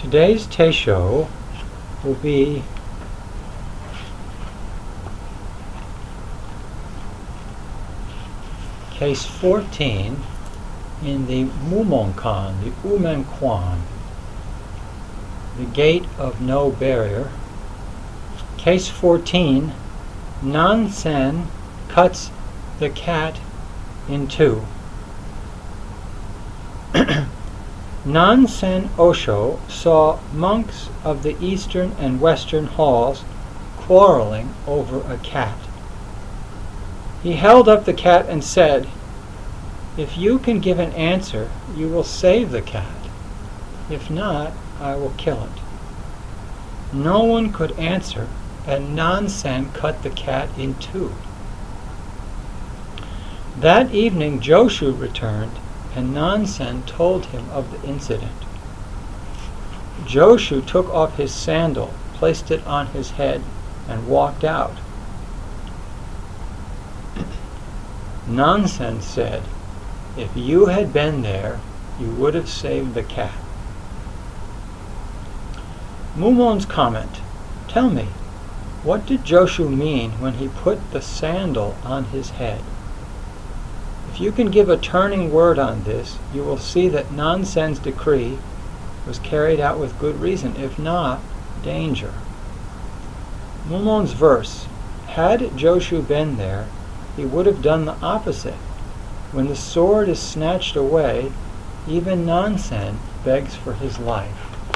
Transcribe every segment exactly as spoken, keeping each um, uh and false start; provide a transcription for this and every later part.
Today's Teisho will be case fourteen in the Mumonkan, the Umenquan, the Gate of No Barrier. Case fourteen, Nansen cuts the cat in two. Nansen Osho saw monks of the eastern and western halls quarreling over a cat. He held up the cat and said, "If you can give an answer, you will save the cat. If not, I will kill it." No one could answer, and Nansen cut the cat in two. That evening Joshu returned, and Nansen told him of the incident. Joshu took off his sandal, placed it on his head, and walked out. Nansen said, "If you had been there, you would have saved the cat." Mumon's comment: "Tell me, what did Joshu mean when he put the sandal on his head?" If you can give a turning word on this, you will see that Nansen's decree was carried out with good reason, if not, danger. Mumon's verse: "Had Joshu been there, he would have done the opposite. When the sword is snatched away, even Nansen begs for his life."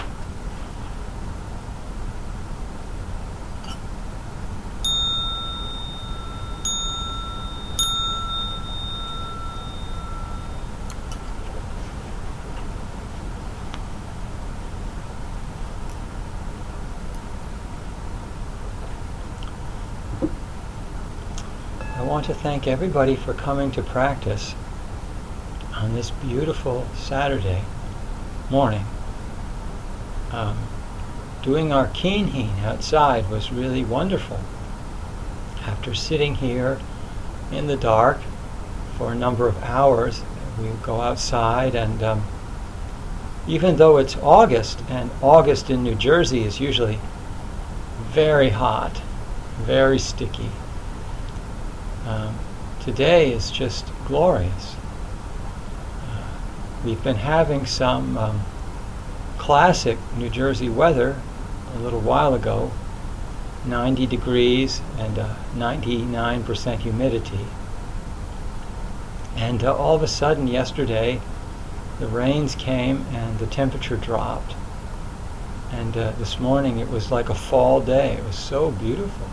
I want to thank everybody for coming to practice on this beautiful Saturday morning. Um, doing our kinhin outside was really wonderful. After sitting here in the dark for a number of hours, we go outside, and um, even though it's August, and August in New Jersey is usually very hot, very sticky, Um, today is just glorious. Uh, we've been having some um, classic New Jersey weather a little while ago, ninety degrees and uh, ninety-nine percent humidity. And uh, all of a sudden yesterday, the rains came and the temperature dropped. And uh, this morning it was like a fall day. It was so beautiful.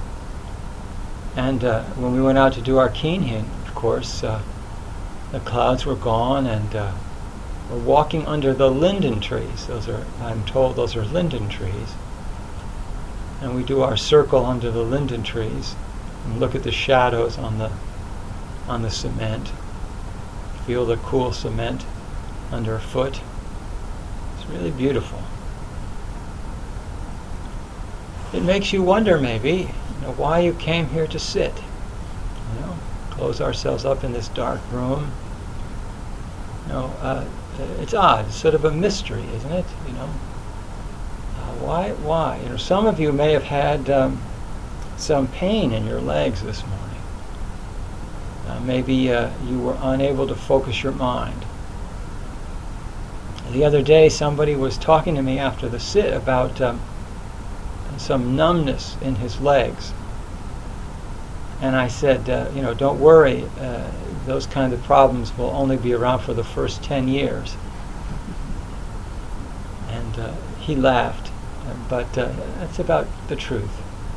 And uh, when we went out to do our kinhin, of course, uh, the clouds were gone, and uh, we're walking under the linden trees. Those are, I'm told, those are linden trees. And we do our circle under the linden trees and look at the shadows on the on the cement. Feel the cool cement underfoot. It's really beautiful. It makes you wonder, maybe, you know, why you came here to sit. You know, close ourselves up in this dark room. You know, uh, it's odd. It's sort of a mystery, isn't it? You know, uh, why? Why? You know, some of you may have had um, some pain in your legs this morning. Uh, maybe uh, you were unable to focus your mind. The other day, somebody was talking to me after the sit about Um, some numbness in his legs. And I said, uh, you know, don't worry, uh, those kind of problems will only be around for the first ten years. And uh, he laughed, but uh, that's about the truth.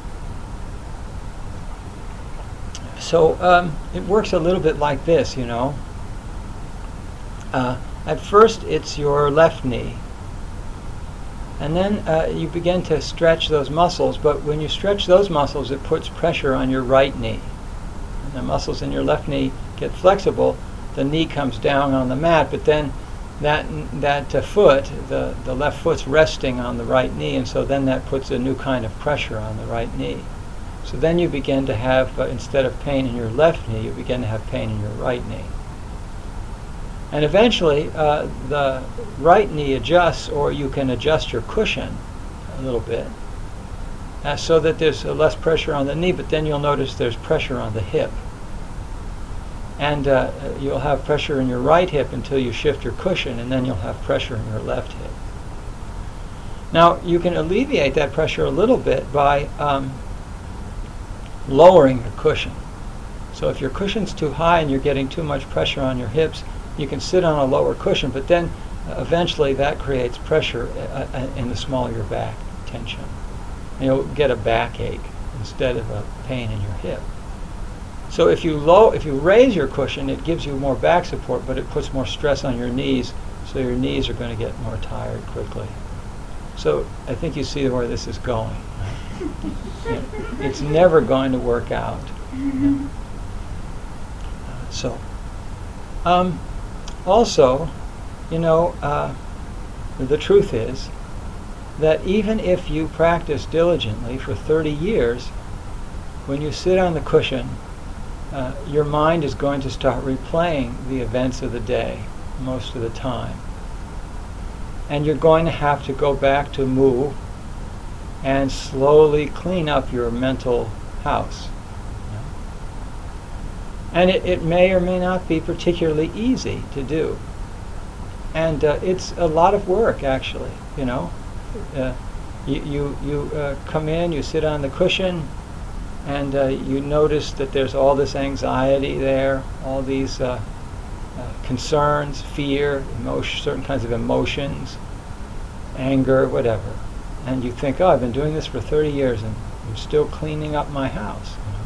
So um, it works a little bit like this, you know. Uh, at first it's your left knee. And then uh, you begin to stretch those muscles, but when you stretch those muscles, it puts pressure on your right knee. And the muscles in your left knee get flexible, the knee comes down on the mat, but then that that uh, foot, the, the left foot's resting on the right knee, and so then that puts a new kind of pressure on the right knee. So then you begin to have, uh, instead of pain in your left knee, you begin to have pain in your right knee. And eventually, uh, the right knee adjusts, or you can adjust your cushion a little bit, uh, so that there's uh, less pressure on the knee, but then you'll notice there's pressure on the hip. And uh, you'll have pressure in your right hip until you shift your cushion, and then you'll have pressure in your left hip. Now, you can alleviate that pressure a little bit by um, lowering your cushion. So if your cushion's too high and you're getting too much pressure on your hips, you can sit on a lower cushion, but then uh, eventually that creates pressure uh, uh, in the small of your back, tension. And you'll get a backache instead of a pain in your hip. So if you low, if you raise your cushion, it gives you more back support, but it puts more stress on your knees, so your knees are going to get more tired quickly. So I think you see where this is going. Right? You know, it's never going to work out. You know? uh, so, um, also, you know, uh, the truth is that even if you practice diligently for thirty years, when you sit on the cushion, uh, your mind is going to start replaying the events of the day most of the time. And you're going to have to go back to Mu and slowly clean up your mental house. And it, it may or may not be particularly easy to do. And uh, it's a lot of work, actually, you know. Uh, you you, you uh, come in, you sit on the cushion, and uh, you notice that there's all this anxiety there, all these uh, uh, concerns, fear, emotion, certain kinds of emotions, anger, whatever. And you think, oh, I've been doing this for thirty years and I'm still cleaning up my house. You know?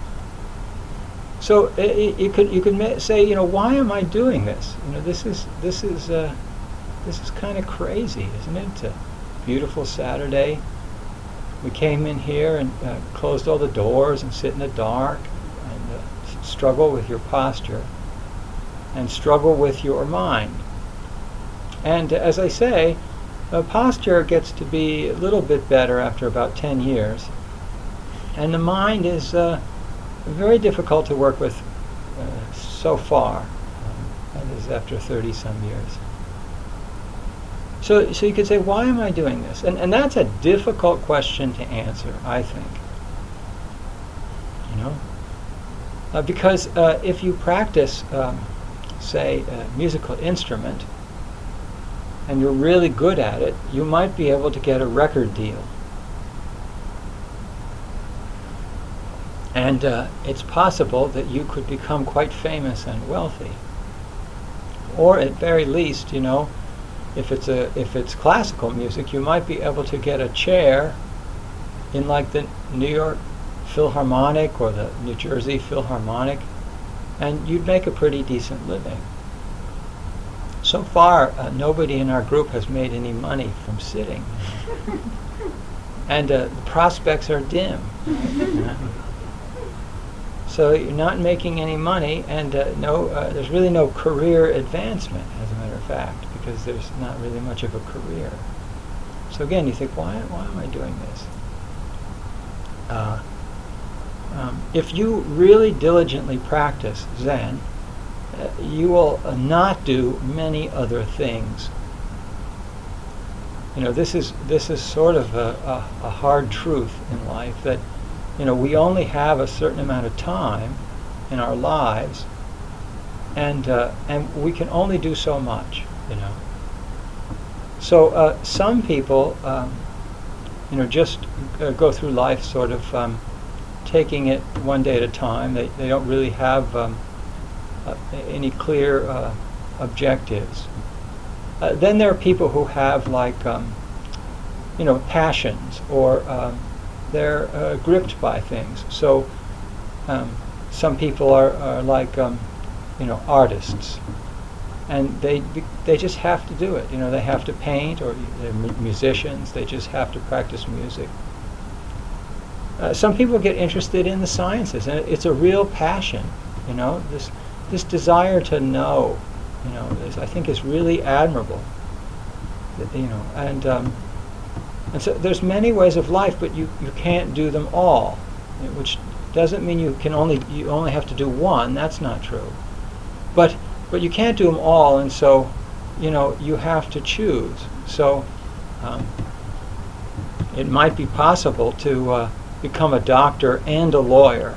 So it, it, you could you could ma- say, you know, why am I doing this? You know, this is this is uh, this is kind of crazy, isn't it? It's a beautiful Saturday. We came in here and uh, closed all the doors and sit in the dark and uh, s- struggle with your posture and struggle with your mind. And uh, as I say, uh, posture gets to be a little bit better after about ten years, and the mind is uh, very difficult to work with uh, so far. Um, that is after thirty some years. So, so you could say, why am I doing this? And and that's a difficult question to answer, I think. You know, uh, because uh, if you practice, um, say, a musical instrument, and you're really good at it, you might be able to get a record deal. And uh, it's possible that you could become quite famous and wealthy. Or at very least, you know, if it's a if it's classical music, you might be able to get a chair in like the New York Philharmonic or the New Jersey Philharmonic, and you'd make a pretty decent living. So far, uh, nobody in our group has made any money from sitting. And uh, the prospects are dim. Right? So you're not making any money, and uh, no, uh, there's really no career advancement, as a matter of fact, because there's not really much of a career. So again, you think, why, why am I doing this? Uh, um, if you really diligently practice Zen, uh, you will uh, not do many other things. You know, this is this is sort of a, a, a hard truth in life that, you know, we only have a certain amount of time in our lives, and uh, and we can only do so much, you know. So uh, some people, um, you know, just uh, go through life sort of um, taking it one day at a time. They they don't really have um, uh, any clear uh, objectives. Uh, then there are people who have like, um, you know, passions, or um, they're uh, gripped by things. So um, some people are, are like, um, you know, artists, and they be, they just have to do it. You know, they have to paint, or they're mu- musicians. They just have to practice music. Uh, some people get interested in the sciences, and it's a real passion. You know, this this desire to know. You know, is, I think is really admirable. That, you know, and um, and so there's many ways of life, but you, you can't do them all, you know, which doesn't mean you can only you only have to do one. That's not true. But but you can't do them all, and so, you know, you have to choose. So um, it might be possible to uh, become a doctor and a lawyer,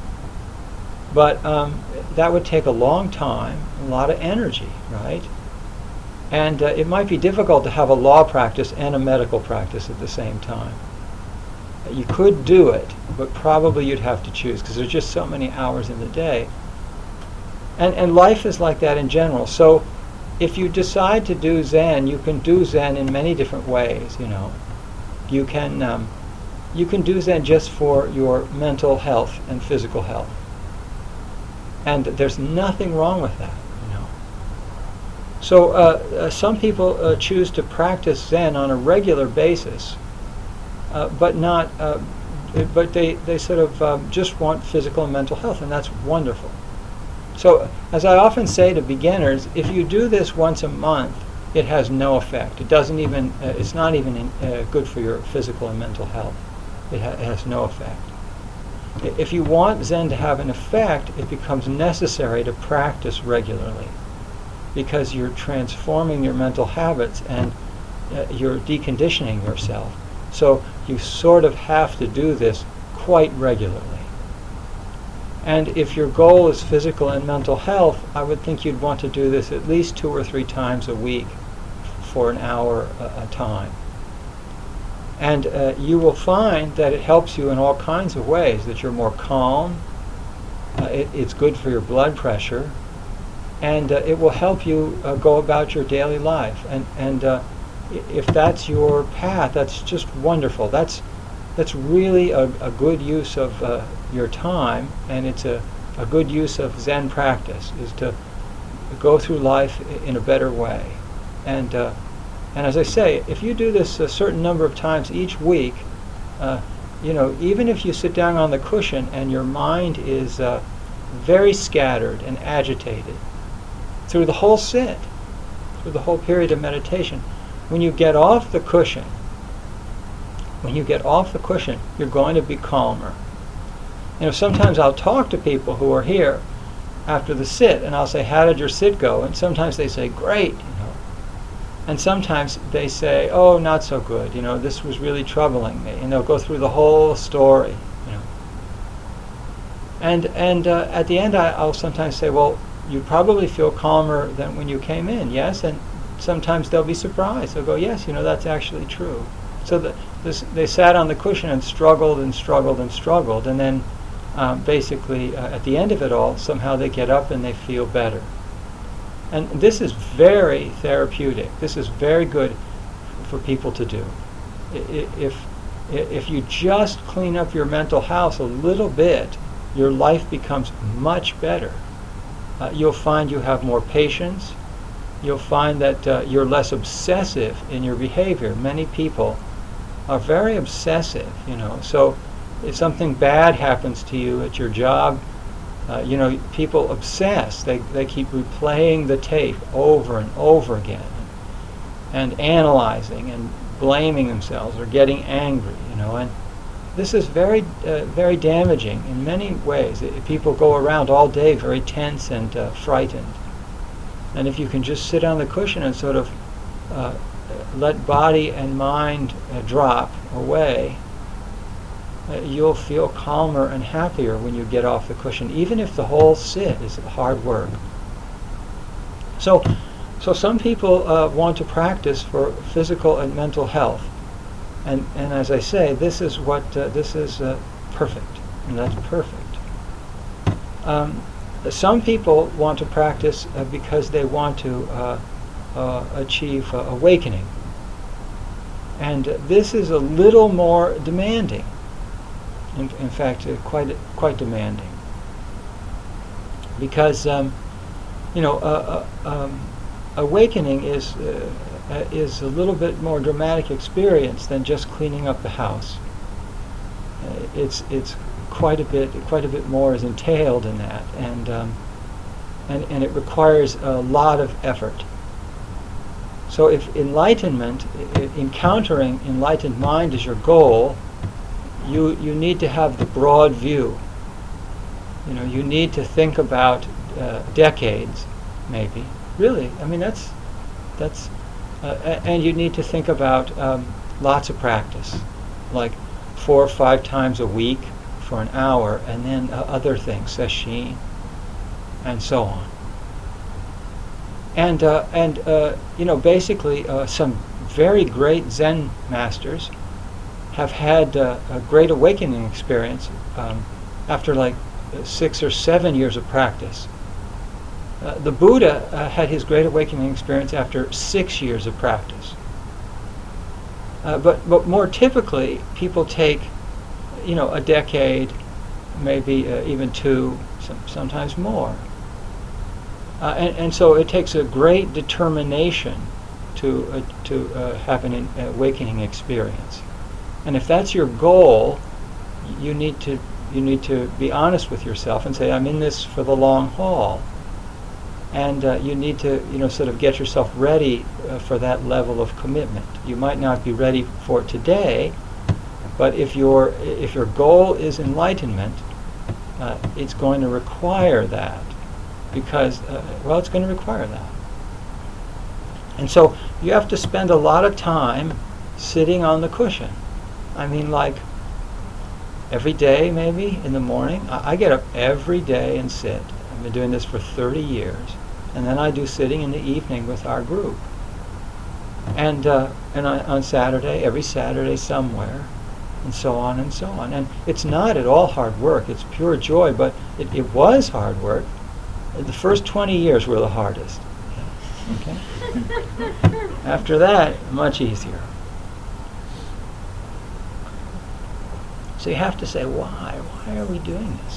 but um, that would take a long time, a lot of energy, right? And uh, it might be difficult to have a law practice and a medical practice at the same time. You could do it, but probably you'd have to choose because there's just so many hours in the day. And, and life is like that in general. So if you decide to do Zen, you can do Zen in many different ways, you know. You can, um, you can do Zen just for your mental health and physical health. And there's nothing wrong with that, you know. So uh, uh, some people uh, choose to practice Zen on a regular basis, uh, but not, uh, but they, they sort of um, just want physical and mental health, and that's wonderful. So, as I often say to beginners, if you do this once a month, it has no effect. It doesn't even, uh, it's not even in, uh, good for your physical and mental health. It, ha- it has no effect. I- if you want Zen to have an effect, it becomes necessary to practice regularly, because you're transforming your mental habits and uh, you're deconditioning yourself. So you sort of have to do this quite regularly. And if your goal is physical and mental health, I would think you'd want to do this at least two or three times a week for an hour a, a time. And uh, you will find that it helps you in all kinds of ways, that you're more calm, uh, it, it's good for your blood pressure, and uh, it will help you uh, go about your daily life. And, and uh, if that's your path, that's just wonderful. That's That's really a, a good use of uh, your time, and it's a, a good use of Zen practice, is to go through life in a better way. And uh, and as I say, if you do this a certain number of times each week, uh, you know, even if you sit down on the cushion and your mind is uh, very scattered and agitated through the whole sit, through the whole period of meditation, when you get off the cushion, When you get off the cushion, you're going to be calmer. You know, sometimes I'll talk to people who are here after the sit, and I'll say, "How did your sit go?" And sometimes they say, "Great," you know. And sometimes they say, "Oh, not so good. You know, this was really troubling me." And they'll go through the whole story, you know. And and uh, at the end, I, I'll sometimes say, "Well, you probably feel calmer than when you came in, yes?" And sometimes they'll be surprised. They'll go, "Yes, you know, that's actually true." So the, this, they sat on the cushion and struggled and struggled and struggled, and then um, basically uh, at the end of it all, somehow they get up and they feel better. And this is very therapeutic. This is very good for people to do. I, if, if you just clean up your mental house a little bit, your life becomes much better. Uh, you'll find you have more patience. You'll find that uh, you're less obsessive in your behavior. Many people are very obsessive, you know. So if something bad happens to you at your job, uh, you know, people obsess. They they keep replaying the tape over and over again, and analyzing and blaming themselves or getting angry, you know. And this is very uh, very damaging in many ways. It, people go around all day very tense and uh, frightened. And if you can just sit on the cushion and sort of uh, let body and mind uh, drop away, uh, you'll feel calmer and happier when you get off the cushion, even if the whole sit is hard work. So, so some people uh, want to practice for physical and mental health, and and as I say, this is what uh, this is uh, perfect, and that's perfect. Um, some people want to practice uh, because they want to uh, uh, achieve uh, awakening. And uh, this is a little more demanding. In, in fact, uh, quite quite demanding. Because um, you know, uh, uh, um, awakening is uh, uh, is a little bit more dramatic experience than just cleaning up the house. Uh, it's it's quite a bit quite a bit more is entailed in that, and um, and and it requires a lot of effort. So if enlightenment, I- encountering enlightened mind is your goal, you you need to have the broad view. You know, you need to think about uh, decades maybe. Really, I mean, that's, that's, uh, a- and you need to think about um, lots of practice, like four or five times a week for an hour, and then uh, other things, sesshin, and so on. And, uh, and uh, you know, basically uh, some very great Zen masters have had uh, a great awakening experience um, after like six or seven years of practice. Uh, the Buddha uh, had his great awakening experience after six years of practice. Uh, but, but more typically, people take, you know, a decade, maybe uh, even two, some, sometimes more. Uh, and, and so it takes a great determination to, uh, to uh, have an in, awakening experience. And if that's your goal, you need to you need to be honest with yourself and say, I'm in this for the long haul. And uh, you need to, you know, sort of get yourself ready uh, for that level of commitment. You might not be ready for it today, but if your if your goal is enlightenment, uh, it's going to require that, because uh, well, it's going to require that. And so you have to spend a lot of time sitting on the cushion. I mean, like every day, maybe in the morning. I, I get up every day and sit. I've been doing this for thirty years. And then I do sitting in the evening with our group. And uh, and I, on Saturday, every Saturday somewhere, and so on and so on. And it's not at all hard work. It's pure joy, but it, it was hard work. The first twenty years were the hardest. Okay? After that, much easier. So you have to say, why? Why are we doing this?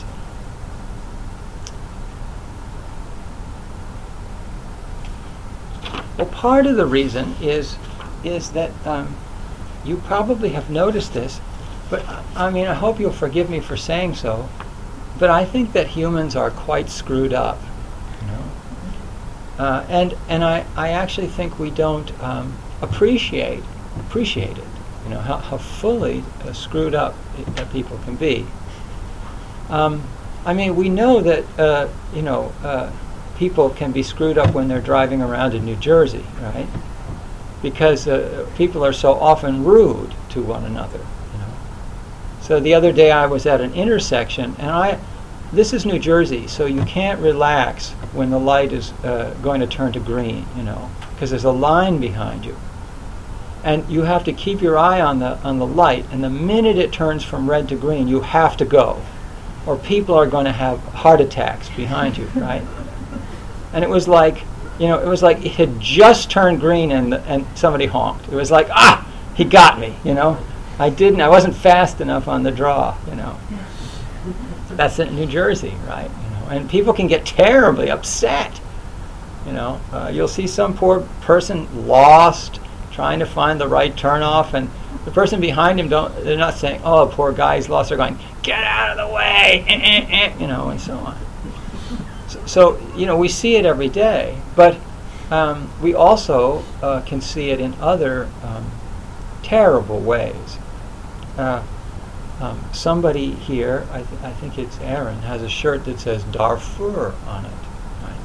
Well, part of the reason is is that um, you probably have noticed this, but I mean, I hope you'll forgive me for saying so, but I think that humans are quite screwed up, you know. Uh, and and I, I actually think we don't um, appreciate appreciate it, you know, how, how fully uh, screwed up it, that people can be. Um, I mean, we know that, uh, you know, uh, people can be screwed up when they're driving around in New Jersey, right? Because uh, people are so often rude to one another, you know. So the other day I was at an intersection, and I, this is New Jersey, so you can't relax when the light is uh, going to turn to green, you know, because there's a line behind you. And you have to keep your eye on the on the light, and the minute it turns from red to green, you have to go, or people are going to have heart attacks behind you, right? And it was like, you know, it was like it had just turned green and and somebody honked. It was like, ah, he got me, you know. I didn't, I wasn't fast enough on the draw, you know. That's in New Jersey, right? You know, and people can get terribly upset, you know. Uh, you'll see some poor person lost, trying to find the right turnoff, and the person behind him, don't, they're not saying, oh, poor guy, he's lost. They're going, get out of the way, eh, eh, eh, you know, and so on. So, so, you know, we see it every day, but um, we also uh, can see it in other um, terrible ways. Uh, um, somebody here, I, th- I think it's Aaron, has a shirt that says Darfur on it. Right?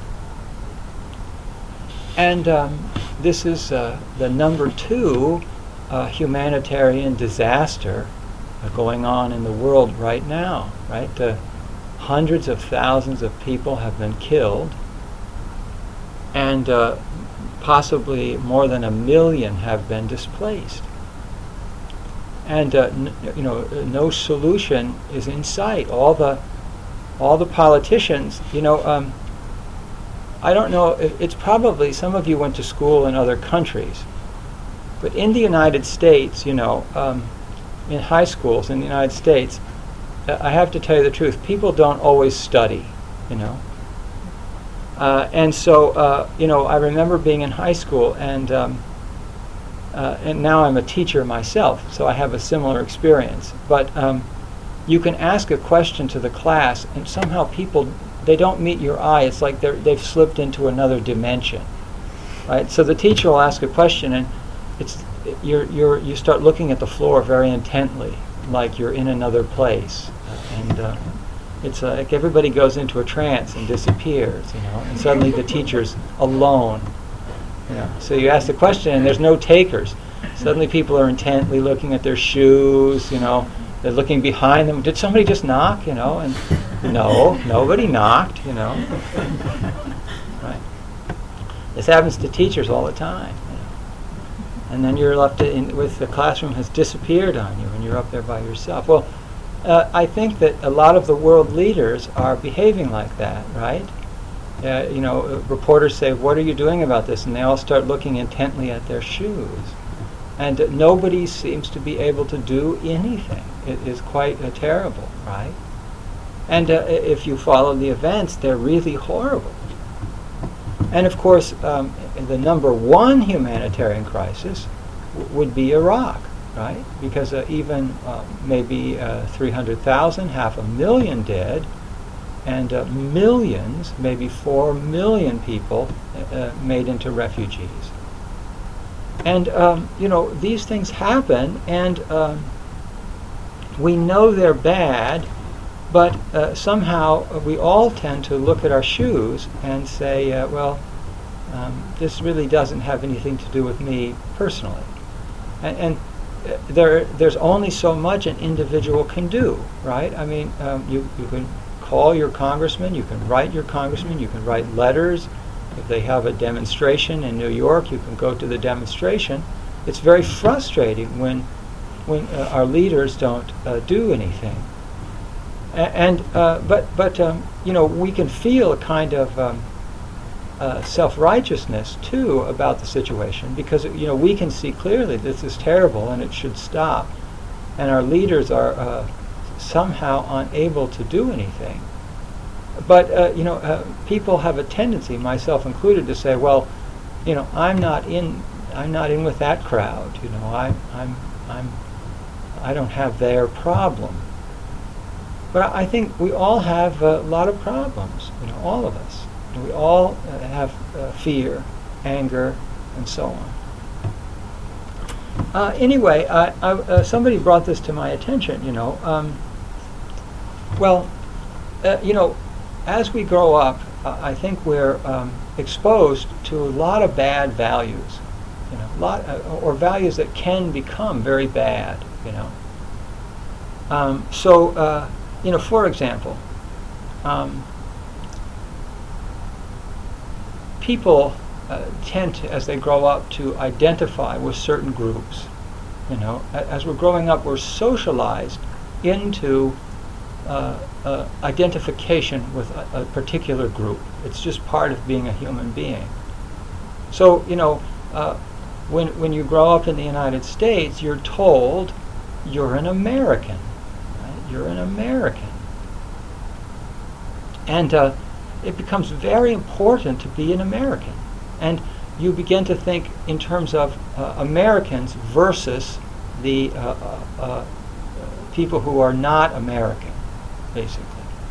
And um, this is uh, the number two uh, humanitarian disaster uh, going on in the world right now, right? Uh, Hundreds of thousands of people have been killed, and uh, possibly more than a million have been displaced. And uh, n- you know, no solution is in sight. All the, all the politicians, you know, um, I don't know. If it's probably some of you went to school in other countries, but in the United States, you know, um, in high schools in the United States, I have to tell you the truth, people don't always study, you know. Uh, and so, uh, you know, I remember being in high school, and um, uh, and now I'm a teacher myself, so I have a similar experience. But um, you can ask a question to the class, and somehow people, they don't meet your eye. It's like they're, they've slipped into another dimension, right? So the teacher will ask a question, and it's you're you're you start looking at the floor very intently, like you're in another place, and uh, it's like everybody goes into a trance and disappears, you know, and suddenly the teacher's alone, you know. So you ask the question and there's no takers. Suddenly people are intently looking at their shoes, you know, they're looking behind them. Did somebody just knock, you know? And no, nobody knocked, you know. Right? This happens to teachers all the time. You know? And then you're left in, with the classroom has disappeared on you and you're up there by yourself. Well, uh, I think that a lot of the world leaders are behaving like that, right? Uh, you know, uh, reporters say, what are you doing about this? And they all start looking intently at their shoes. And uh, nobody seems to be able to do anything. It is quite uh, terrible, right? And uh, if you follow the events, they're really horrible. And of course, um, the number one humanitarian crisis w- would be Iraq, right? Because uh, even uh, maybe uh, three hundred thousand, half a million dead, and uh, millions, maybe four million people uh, made into refugees. And, um, you know, these things happen, and um, we know they're bad, but uh, somehow uh, we all tend to look at our shoes and say, uh, well, um, this really doesn't have anything to do with me personally. And, and uh, there, there's only so much an individual can do, right? I mean, um, you, you can call your congressman, you can write your congressman, you can write letters. If they have a demonstration in New York, you can go to the demonstration. It's very frustrating when when uh, our leaders don't uh, do anything. A- and uh, but but um, you know, we can feel a kind of um, uh, self-righteousness too about the situation, because you know we can see clearly this is terrible and it should stop, and our leaders are uh, somehow unable to do anything. But uh, you know, uh, people have a tendency, myself included, to say, "Well, you know, I'm not in. I'm not in with that crowd. You know, I, I'm, I'm, I don't have their problem." But I think we all have a lot of problems. You know, all of us. We all uh, have uh, fear, anger, and so on. Uh, anyway, I, I, uh, somebody brought this to my attention. You know, um, well, uh, you know. As we grow up, uh, I think we're um, exposed to a lot of bad values, you know, lot uh, or values that can become very bad, you know. Um, so, uh, you know, for example, um, people uh, tend to, as they grow up, to identify with certain groups. You know, A- as we're growing up, we're socialized into Uh, uh, identification with a, a particular group. It's just part of being a human being. So, you know, uh, when when you grow up in the United States, you're told you're an American. Right? You're an American. And uh, it becomes very important to be an American. And you begin to think in terms of uh, Americans versus the uh, uh, uh, people who are not American, basically.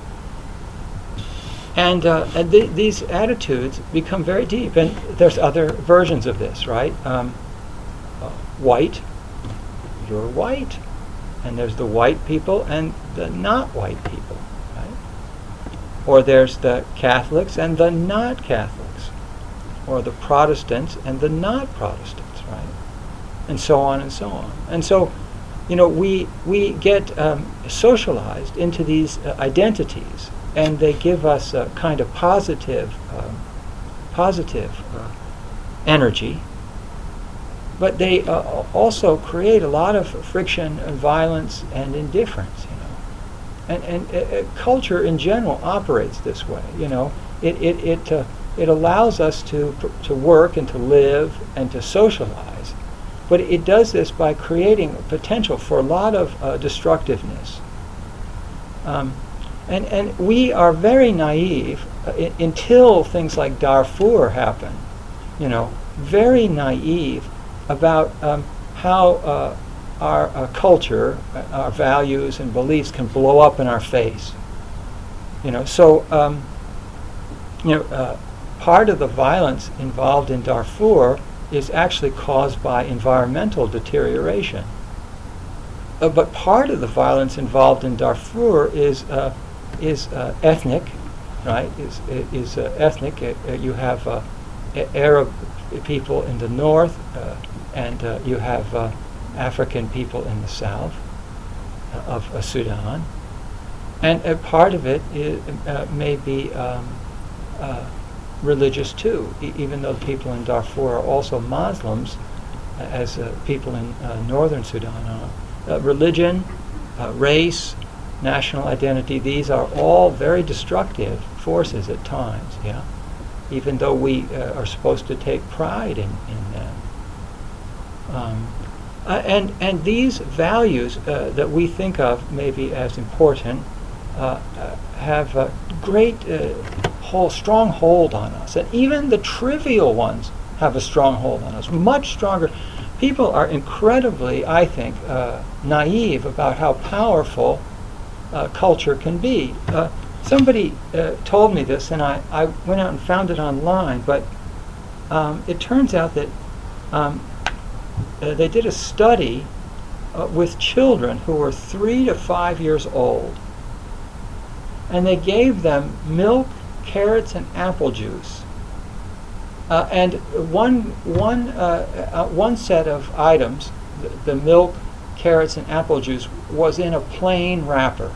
And, uh, and th- these attitudes become very deep. And there's other versions of this, right? Um, uh, white, you're white. And there's the white people and the not white people, right? Or there's the Catholics and the not Catholics. Or the Protestants and the not Protestants, right? And so on and so on. And so, you know, we we get um, socialized into these uh, identities, and they give us a kind of positive, um, positive uh, energy. But they uh, also create a lot of friction, and violence, and indifference. You know, and and uh, uh, culture in general operates this way. You know, it it it uh, it allows us to to work and to live and to socialize. But it does this by creating potential for a lot of uh, destructiveness. Um, and, and we are very naive uh, I- until things like Darfur happen, you know, very naive about um, how uh, our uh, culture, uh, our values and beliefs can blow up in our face. You know, so, um, you know, uh, part of the violence involved in Darfur is actually caused by environmental deterioration. Uh, but part of the violence involved in Darfur is uh, is uh, ethnic, right? Is is uh, ethnic. Uh, you have uh, Arab people in the north, uh, and uh, you have uh, African people in the south uh, of uh, Sudan, and a part of it is, uh, may be um, uh, religious too, e- even though the people in Darfur are also Muslims, uh, as uh, people in uh, northern Sudan are. Uh, religion, uh, race, national identity, these are all very destructive forces at times, yeah? Even though we uh, are supposed to take pride in, in them. Um, uh, and, and these values uh, that we think of maybe as important uh, uh, have a great uh, whole, strong hold on us. And even the trivial ones have a strong hold on us, much stronger. People are incredibly, I think, uh, naive about how powerful uh, culture can be. Uh, somebody uh, told me this, and I, I went out and found it online, but um, it turns out that um, uh, they did a study uh, with children who were three to five years old, and they gave them milk, carrots, and apple juice. Uh, and one one uh, uh, one set of items, the, the milk, carrots, and apple juice, was in a plain wrapper.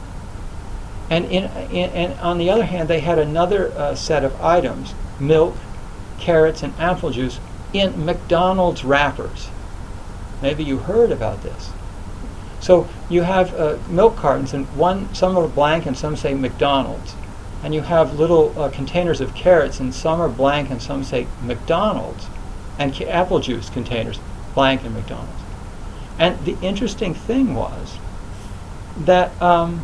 And in, in and on the other hand, they had another uh, set of items, milk, carrots, and apple juice, in McDonald's wrappers. Maybe you heard about this. So you have uh, milk cartons, and one some are blank and some say McDonald's. And you have little uh, containers of carrots, and some are blank and some say McDonald's, and ca- apple juice containers, blank and McDonald's. And the interesting thing was that um,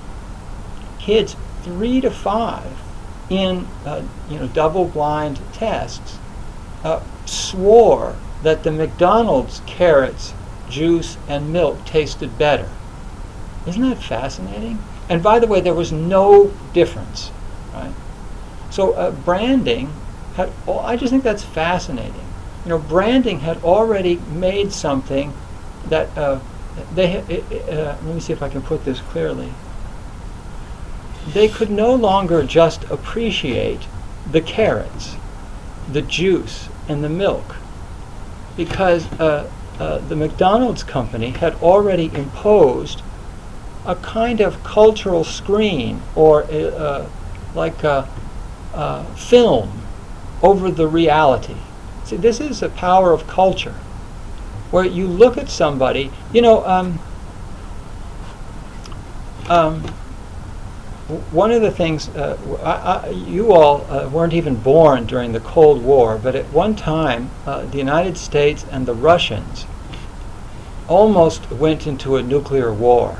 kids three to five in uh, you know double-blind tests uh, swore that the McDonald's carrots, juice, and milk tasted better. Isn't that fascinating? And by the way, there was no difference, right? So uh, branding had, oh, I just think that's fascinating. You know, branding had already made something that uh, they, ha- it, uh, let me see if I can put this clearly. They could no longer just appreciate the carrots, the juice, and the milk, because uh, uh, the McDonald's company had already imposed a kind of cultural screen, or a, uh, like a, a film over the reality. See, this is the power of culture, where you look at somebody, you know, um, um, w- one of the things, uh, I, I, you all uh, weren't even born during the Cold War, but at one time, uh, the United States and the Russians almost went into a nuclear war.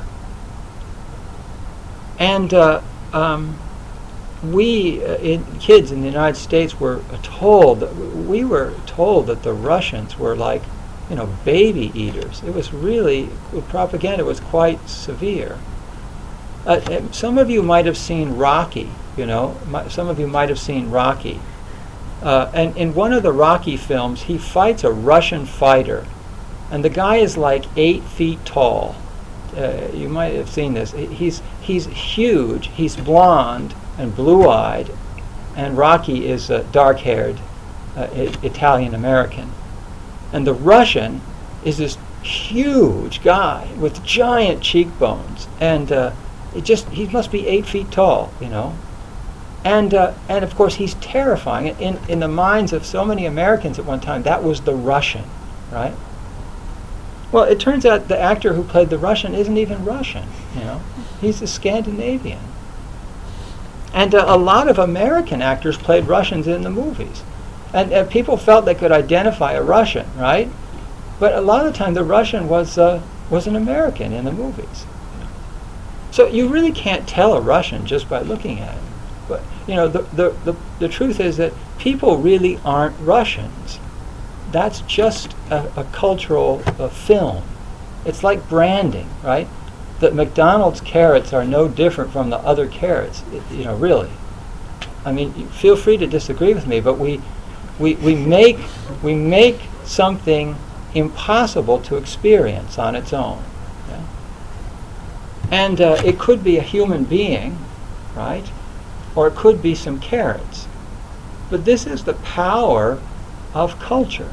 And uh, um, we, uh, in, kids in the United States, were uh, told, that we were told that the Russians were like, you know, baby eaters. It was really, propaganda was quite severe. Uh, some of you might have seen Rocky, you know, my, some of you might have seen Rocky. Uh, and in one of the Rocky films, he fights a Russian fighter, and the guy is like eight feet tall. Uh, you might have seen this. He's he's huge. He's blonde and blue-eyed, and Rocky is uh, dark-haired, uh, I- Italian-American. And the Russian is this huge guy with giant cheekbones, and uh, it just he must be eight feet tall, you know. And uh, and of course he's terrifying. In in the minds of so many Americans at one time, that was the Russian, right? Well, it turns out the actor who played the Russian isn't even Russian, you know. He's a Scandinavian. And uh, a lot of American actors played Russians in the movies. And uh, people felt they could identify a Russian, right? But a lot of the time the Russian was uh, was an American in the movies. So you really can't tell a Russian just by looking at him. But, you know, the, the, the, the truth is that people really aren't Russians. That's just a, a cultural a film. It's like branding, right? The McDonald's carrots are no different from the other carrots, it, you know, really. I mean, you feel free to disagree with me, but we, we, we make we make something impossible to experience on its own. Yeah? And uh, it could be a human being, right? Or it could be some carrots. But this is the power of culture.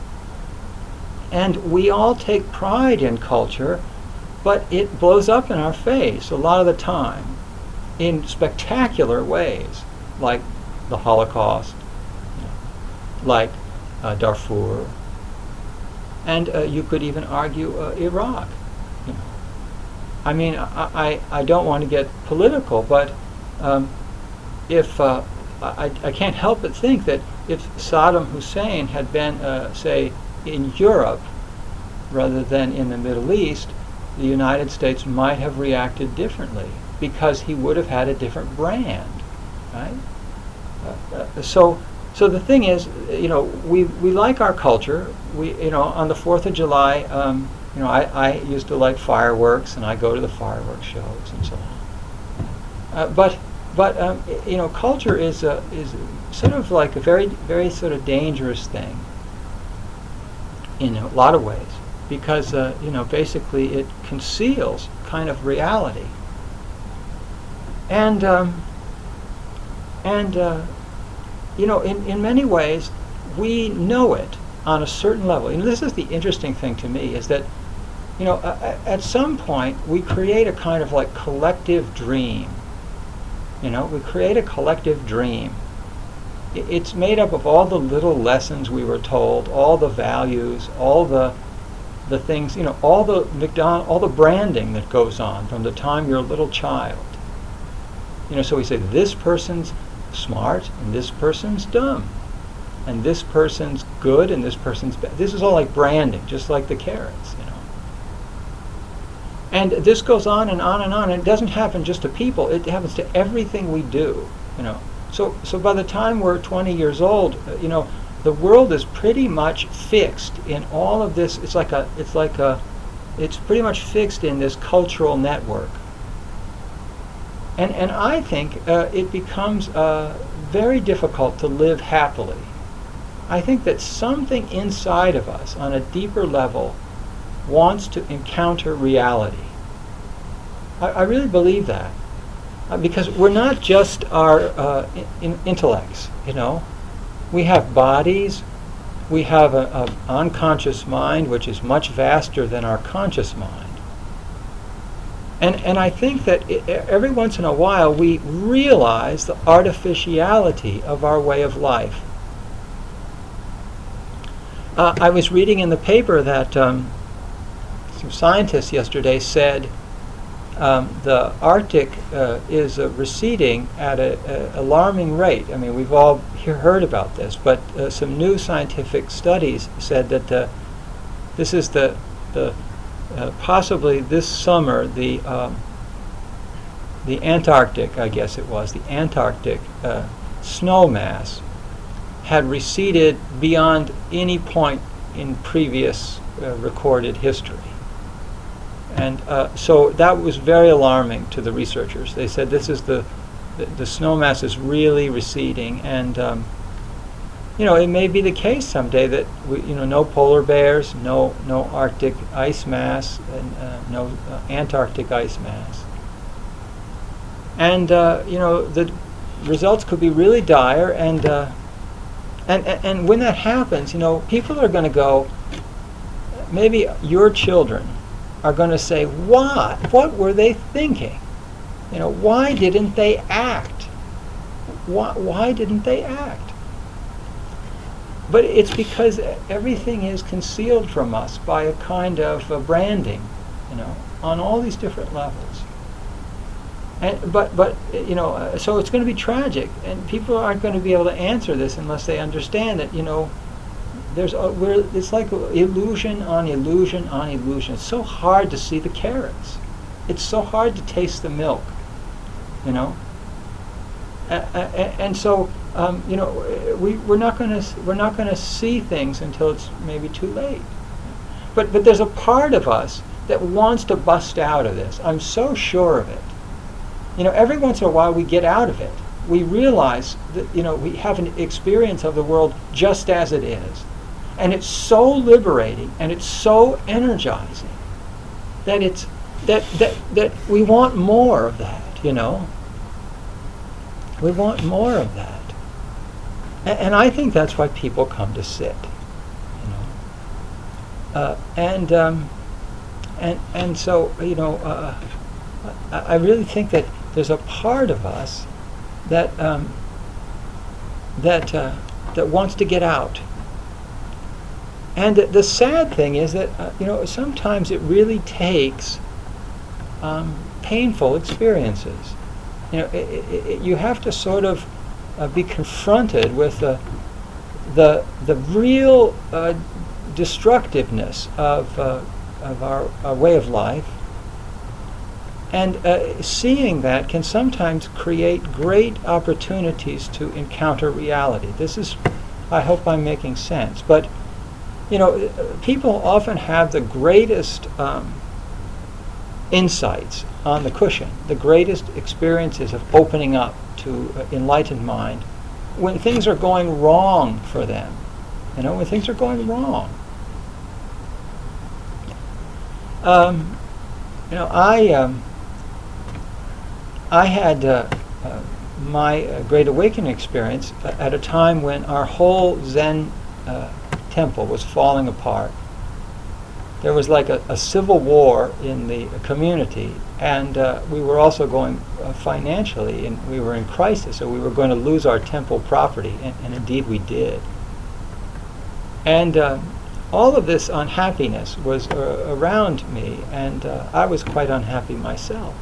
And we all take pride in culture, but it blows up in our face a lot of the time in spectacular ways, like the Holocaust, you know, like uh, Darfur, and uh, you could even argue uh, Iraq. You know. I mean, I, I, I don't want to get political, but um, if uh, I, I can't help but think that if Saddam Hussein had been, uh, say, in Europe rather than in the Middle East, the United States might have reacted differently because he would have had a different brand, right? Uh, uh, so, so the thing is, you know, we we like our culture. We, you know, on the Fourth of July, um, you know, I, I used to like fireworks, and I go to the fireworks shows and so on. Uh, but but um, you know, culture is a, is sort of like a very very sort of dangerous thing in a lot of ways, because uh, you know, basically it conceals kind of reality. And um, and uh, you know, in, in many ways, we know it on a certain level. And this is the interesting thing to me, is that, you know, uh, at some point we create a kind of like collective dream. You know, we create a collective dream. I- it's made up of all the little lessons we were told, all the values, all the the things, you know, all the McDonald, all the branding that goes on from the time you're a little child. You know, so we say this person's smart and this person's dumb, and this person's good and this person's bad. This is all like branding, just like the carrots, you know. And this goes on and on and on. And it doesn't happen just to people; it happens to everything we do, you know. So, so by the time we're twenty years old, uh, you know, the world is pretty much fixed in all of this. It's like a, it's like a, it's pretty much fixed in this cultural network. And and I think uh, it becomes uh, very difficult to live happily. I think that something inside of us, on a deeper level, wants to encounter reality. I, I really believe that, uh, because we're not just our uh, in, in intellects. You know, we have bodies. We have an unconscious mind, which is much vaster than our conscious mind. And and I think that I every once in a while we realize the artificiality of our way of life. Uh, I was reading in the paper that um, some scientists yesterday said um, the Arctic uh, is uh, receding at an alarming rate. I mean, we've all he- heard about this, but uh, some new scientific studies said that uh, this is the the Uh, possibly this summer, the um, the Antarctic, I guess it was, the Antarctic uh, snow mass had receded beyond any point in previous uh, recorded history. And uh, so that was very alarming to the researchers. They said this is the, the, the snow mass is really receding, and um, you know, it may be the case someday that we, you know, no polar bears, no no Arctic ice mass, and uh, no uh, Antarctic ice mass. And uh, you know, the results could be really dire. And uh, and and when that happens, you know, people are going to go. Maybe your children are going to say, "What? What were they thinking? You know, why didn't they act? Why why didn't they act?" But it's because everything is concealed from us by a kind of uh, branding, you know, on all these different levels. And but but you know, uh, so it's going to be tragic, and people aren't going to be able to answer this unless they understand that, you know, there's a, we're, it's like illusion on illusion on illusion. It's so hard to see the carrots. It's so hard to taste the milk, you know. Uh, uh, and so. Um, you know, we we're not going to we're not going to see things until it's maybe too late. But but there's a part of us that wants to bust out of this. I'm so sure of it. You know, every once in a while we get out of it. We realize that, you know, we have an experience of the world just as it is, and it's so liberating and it's so energizing that it's that, that, that we want more of that, you know. We want more of that. And, and I think that's why people come to sit, you know. Uh, and, um, and, and so, you know, uh, I, I really think that there's a part of us that, um, that, uh, that wants to get out. And the, the sad thing is that, uh, you know, sometimes it really takes um, painful experiences. You know, it, it, it, you have to sort of uh, be confronted with uh, the the real uh, destructiveness of uh, of our, our way of life, and uh, seeing that can sometimes create great opportunities to encounter reality. This is, I hope I'm making sense, but. You know, people often have the greatest um, insights on the cushion, the greatest experiences of opening up to uh, enlightened mind when things are going wrong for them. You know, when things are going wrong. Um, you know, I um, I had uh, uh, my uh, Great Awakening experience uh, at a time when our whole Zen uh, temple was falling apart. There was like a, a civil war in the community, and uh, we were also going uh, financially, and we were in crisis, so we were going to lose our temple property, and, and indeed we did. And uh, all of this unhappiness was uh, around me, and uh, I was quite unhappy myself.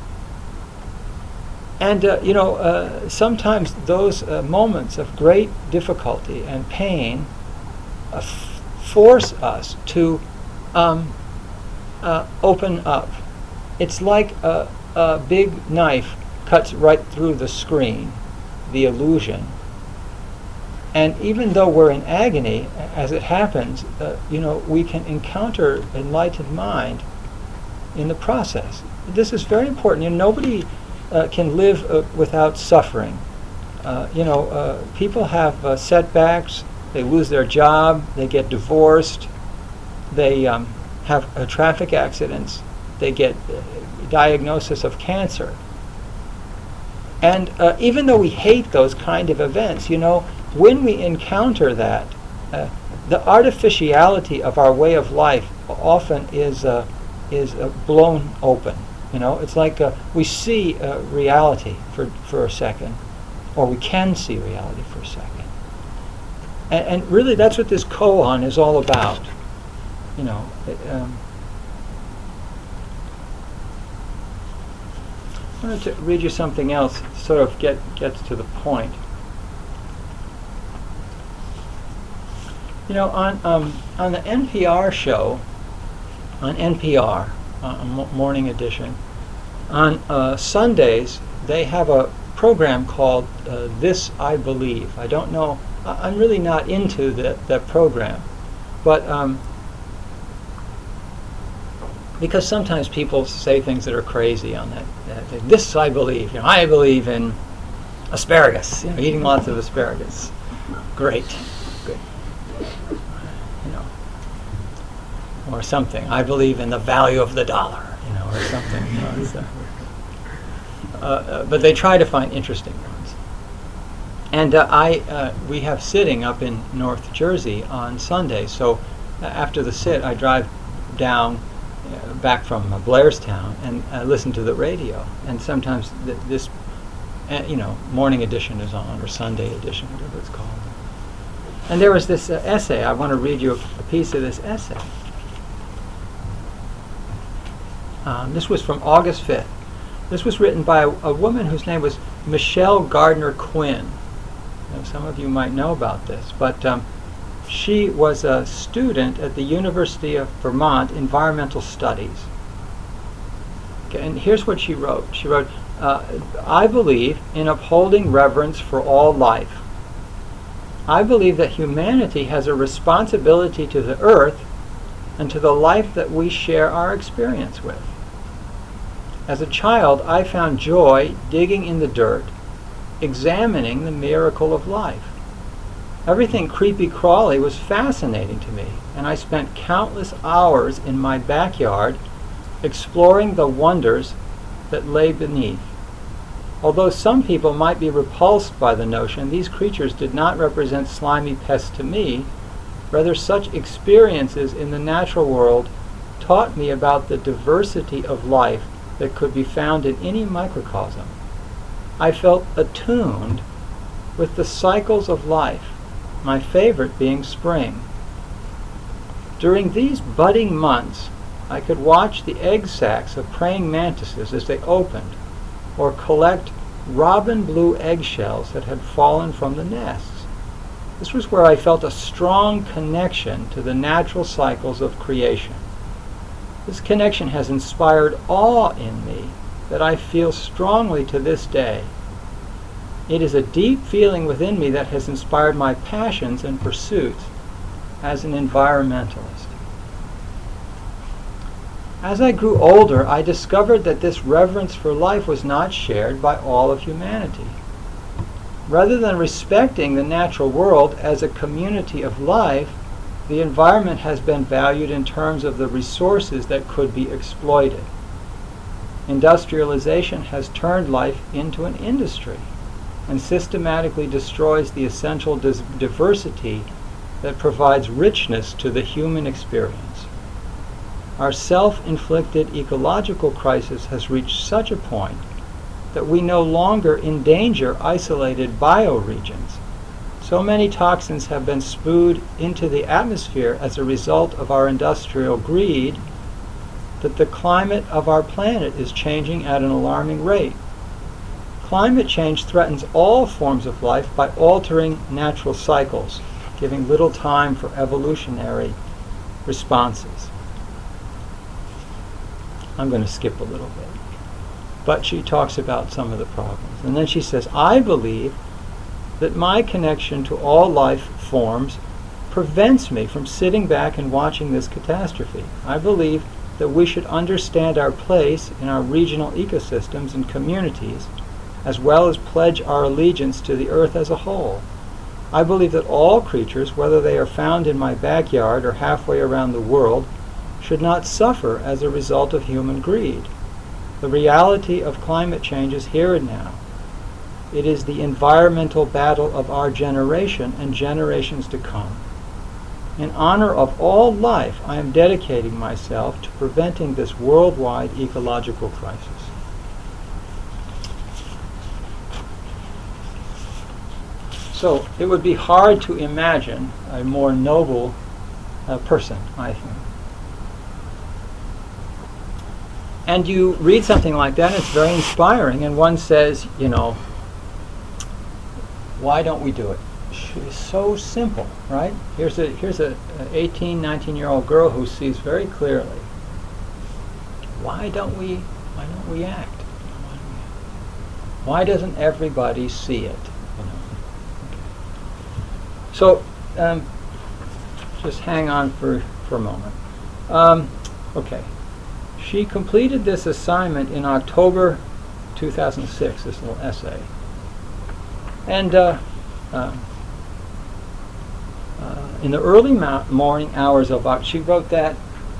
And uh, you know, uh, sometimes those uh, moments of great difficulty and pain Uh, f- force us to um, uh, open up. It's like a, a big knife cuts right through the screen, the illusion. And even though we're in agony, as it happens, uh, you know, we can encounter enlightened mind in the process. This is very important. You know, nobody uh, can live uh, without suffering. Uh, you know, uh, people have uh, setbacks. They lose their job, they get divorced, they um, have uh, traffic accidents, they get uh, diagnosis of cancer. And uh, even though we hate those kind of events, you know, when we encounter that, uh, the artificiality of our way of life often is uh, is uh, blown open. You know, it's like uh, we see uh, reality for, for a second, or we can see reality for a second. And, and really, that's what this koan is all about. You know, it, um, I wanted to read you something else, sort of get gets to the point. You know, on um, on the N P R show, on N P R, uh, Morning Edition, on uh, Sundays they have a program called uh, This I Believe. I don't know. I'm really not into that that program, but um, because sometimes people say things that are crazy on that. that this I believe. You know, I believe in asparagus. You know, eating lots of asparagus. Great, good. You know, or something. I believe in the value of the dollar. You know, or something. You know, it's, uh, uh, uh, but they try to find interesting ones. And uh, I, uh, we have sitting up in North Jersey on Sunday. So uh, after the sit, I drive down uh, back from uh, Blairstown and uh, listen to the radio. And sometimes th- this, uh, you know, Morning Edition is on, or Sunday Edition, whatever it's called. And there was this uh, essay. I want to read you a, a piece of this essay. Um, this was from August fifth. This was written by a, a woman whose name was Michelle Gardner Quinn. Now, some of you might know about this, but um, she was a student at the University of Vermont Environmental Studies. Okay, and here's what she wrote. She wrote, uh, I believe in upholding reverence for all life. I believe that humanity has a responsibility to the earth and to the life that we share our experience with. As a child, I found joy digging in the dirt, examining the miracle of life. Everything creepy-crawly was fascinating to me, and I spent countless hours in my backyard exploring the wonders that lay beneath. Although some people might be repulsed by the notion, these creatures did not represent slimy pests to me. Rather, such experiences in the natural world taught me about the diversity of life that could be found in any microcosm. I felt attuned with the cycles of life, my favorite being spring. During these budding months, I could watch the egg sacs of praying mantises as they opened, or collect robin blue eggshells that had fallen from the nests. This was where I felt a strong connection to the natural cycles of creation. This connection has inspired awe in me that I feel strongly to this day. It is a deep feeling within me that has inspired my passions and pursuits as an environmentalist. As I grew older, I discovered that this reverence for life was not shared by all of humanity. Rather than respecting the natural world as a community of life, the environment has been valued in terms of the resources that could be exploited. Industrialization has turned life into an industry and systematically destroys the essential dis- diversity that provides richness to the human experience. Our self-inflicted ecological crisis has reached such a point that we no longer endanger isolated bioregions. So many toxins have been spewed into the atmosphere as a result of our industrial greed that the climate of our planet is changing at an alarming rate. Climate change threatens all forms of life by altering natural cycles, giving little time for evolutionary responses. I'm going to skip a little bit. But she talks about some of the problems. And then she says, I believe that my connection to all life forms prevents me from sitting back and watching this catastrophe. I believe that we should understand our place in our regional ecosystems and communities, as well as pledge our allegiance to the earth as a whole. I believe that all creatures, whether they are found in my backyard or halfway around the world, should not suffer as a result of human greed. The reality of climate change is here and now. It is the environmental battle of our generation and generations to come. In honor of all life, I am dedicating myself to preventing this worldwide ecological crisis. So it would be hard to imagine a more noble uh, person, I think. And you read something like that, and it's very inspiring, and one says, you know, why don't we do it? It's so simple, right? Here's a here's a, a eighteen, nineteen-year-old girl who sees very clearly. Why don't we? Why don't we act? Why, don't we act? Why doesn't everybody see it? You know. Okay. So, um, just hang on for for a moment. Um, okay. She completed this assignment in October two thousand six. This little essay, and. Uh, uh, Uh, in the early mo- morning hours of October, she wrote that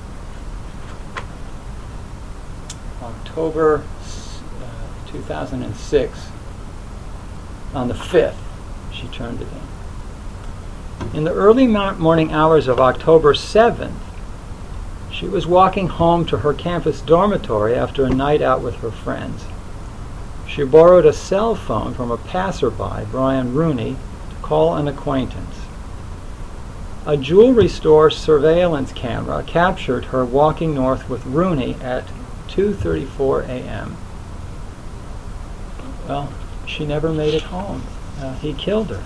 October uh, two thousand six, on the fifth, she turned it in. In the early mo- morning hours of October seventh, she was walking home to her campus dormitory after a night out with her friends. She borrowed a cell phone from a passerby, Brian Rooney, to call an acquaintance. A jewelry store surveillance camera captured her walking north with Rooney at two thirty-four a.m. Well, she never made it home. Uh, he killed her.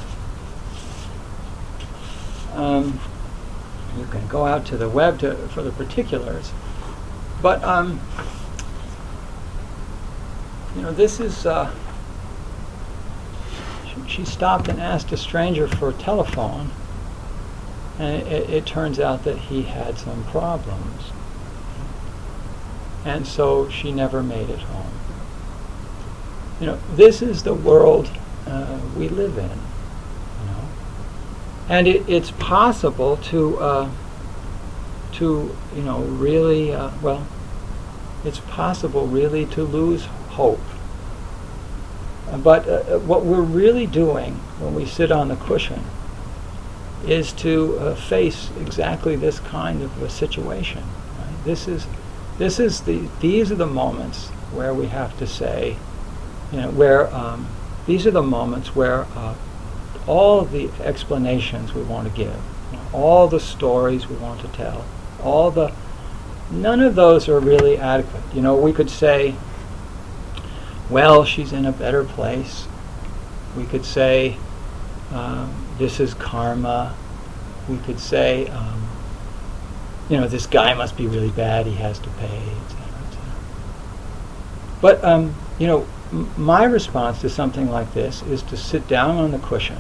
Um, you can go out to the web to, for the particulars. But, um, you know, this is... Uh, she, she stopped and asked a stranger for a telephone. And it, it turns out that he had some problems. And so she never made it home. You know, this is the world uh, we live in. You know? And it, it's possible to, uh, to you know, really, uh, well, it's possible really to lose hope. Uh, But uh, what we're really doing when we sit on the cushion is to uh, face exactly this kind of a situation. Right? This is, this is the, these are the moments where we have to say, you know, where um, these are the moments where uh, all the explanations we want to give, you know, all the stories we want to tell, all the, none of those are really adequate. You know, we could say, well, she's in a better place. We could say, um, this is karma. We could say, um, you know, this guy must be really bad, he has to pay, et cetera, et cetera. But, um, you know, m- my response to something like this is to sit down on the cushion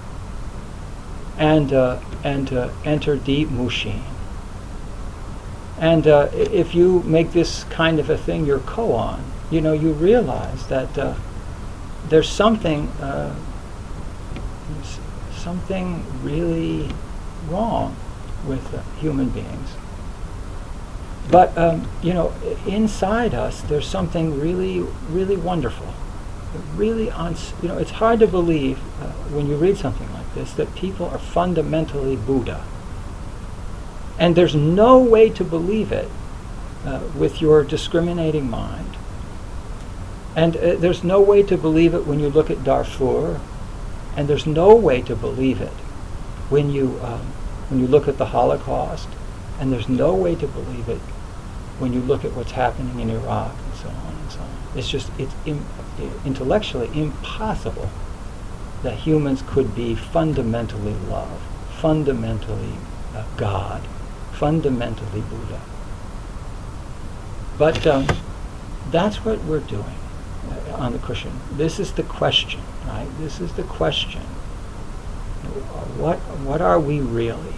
and uh, and uh, enter deep mushin. And uh, i- if you make this kind of a thing your koan, you know, you realize that uh, there's something, uh, s- something really wrong with uh, human beings. But um, you know, i- inside us, there's something really, really wonderful. Really, uns- you know, it's hard to believe uh, when you read something like this that people are fundamentally Buddha. And there's no way to believe it uh, with your discriminating mind. And uh, there's no way to believe it when you look at Darfur, and there's no way to believe it when you um, when you look at the Holocaust, and there's no way to believe it when you look at what's happening in Iraq and so on and so on. It's just it's im- intellectually impossible that humans could be fundamentally love, fundamentally uh, God, fundamentally Buddha. But um, that's what we're doing uh, on the cushion. This is the question, right? This is the question. What what are we really?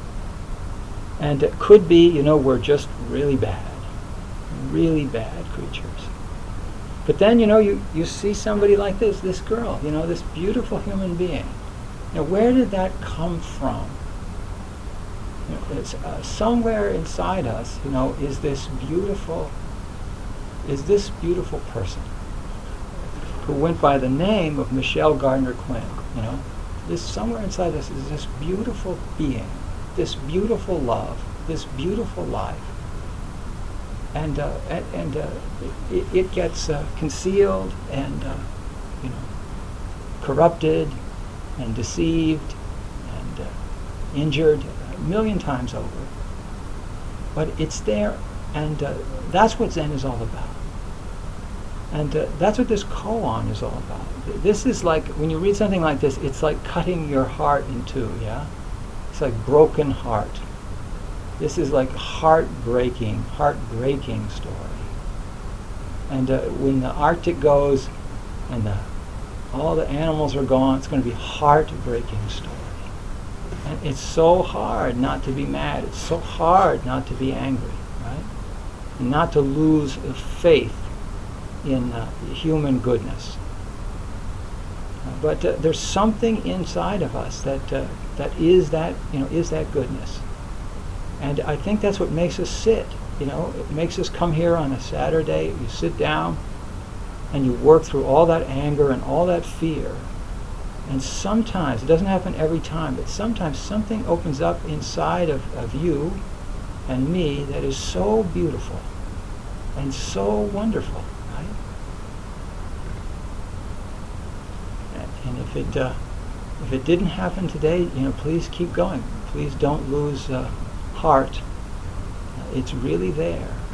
And it could be, you know, we're just really bad, really bad creatures. But then, you know, you, you see somebody like this, this girl, you know, this beautiful human being. Now, where did that come from? You know, it's uh, somewhere inside us, you know, is this beautiful, is this beautiful person who went by the name of Michelle Gardner Quinn, you know. This somewhere inside us is this beautiful being, this beautiful love, this beautiful life. And uh, and, and uh, it, it gets uh, concealed and uh, you know, corrupted and deceived and uh, injured a million times over. But it's there, and uh, that's what Zen is all about. And uh, that's what this koan is all about. This is like, when you read something like this, it's like cutting your heart in two, yeah? It's like broken heart. This is like heartbreaking, heartbreaking story. And uh, when the Arctic goes and the, all the animals are gone, it's going to be a heartbreaking story. And it's so hard not to be mad. It's so hard not to be angry, right? And not to lose uh, faith in uh, human goodness. Uh, but uh, there's something inside of us that uh, that is that you know is that goodness, and I think that's what makes us sit. You know, it makes us come here on a Saturday. You sit down, and you work through all that anger and all that fear. And sometimes, it doesn't happen every time, but sometimes something opens up inside of, of you and me that is so beautiful and so wonderful. And if it uh, if it didn't happen today, you know, please keep going. Please don't lose uh, heart. Uh, it's really there.